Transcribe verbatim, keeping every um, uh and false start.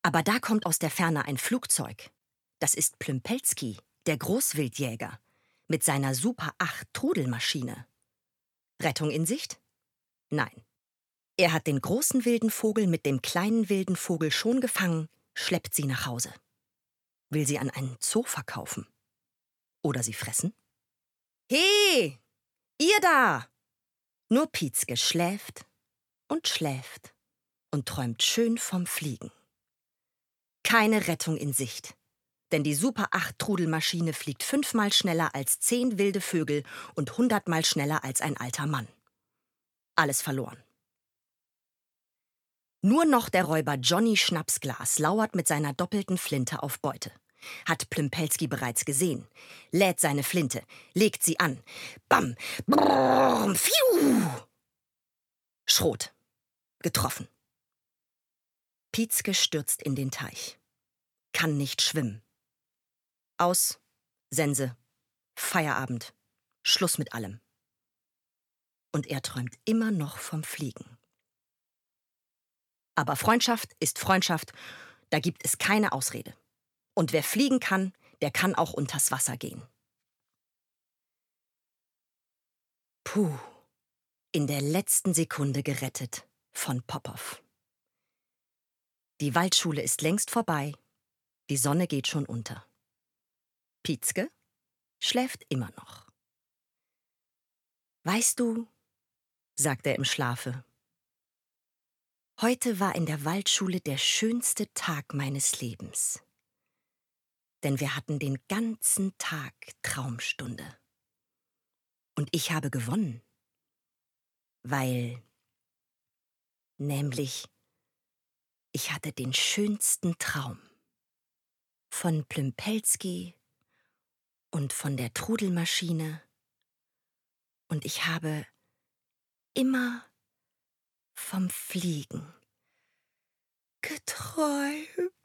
Aber da kommt aus der Ferne ein Flugzeug. Das ist Plympelski, der Großwildjäger, mit seiner Super acht Trudelmaschine. Rettung in Sicht? Nein. Er hat den großen wilden Vogel mit dem kleinen wilden Vogel schon gefangen, schleppt sie nach Hause. Will sie an einen Zoo verkaufen? Oder sie fressen? He, ihr da! Nur Pietzke schläft und schläft und träumt schön vom Fliegen. Keine Rettung in Sicht. Denn die Super acht Trudelmaschine fliegt fünfmal schneller als zehn wilde Vögel und hundertmal schneller als ein alter Mann. Alles verloren. Nur noch der Räuber Johnny Schnapsglas lauert mit seiner doppelten Flinte auf Beute. Hat Plympelski bereits gesehen. Lädt seine Flinte, legt sie an. Bam! Brrr, pfiuh! Schrot. Getroffen. Pietzke stürzt in den Teich. Kann nicht schwimmen. Aus. Sense. Feierabend. Schluss mit allem. Und er träumt immer noch vom Fliegen. Aber Freundschaft ist Freundschaft, da gibt es keine Ausrede. Und wer fliegen kann, der kann auch unters Wasser gehen. Puh, in der letzten Sekunde gerettet von Popow. Die Waldschule ist längst vorbei, die Sonne geht schon unter. Pietzke schläft immer noch. Weißt du, sagt er im Schlafe, heute war in der Waldschule der schönste Tag meines Lebens. Denn wir hatten den ganzen Tag Traumstunde. Und ich habe gewonnen. Weil, nämlich, ich hatte den schönsten Traum. Von Plympelski und von der Trudelmaschine. Und ich habe immer vom Fliegen geträumt.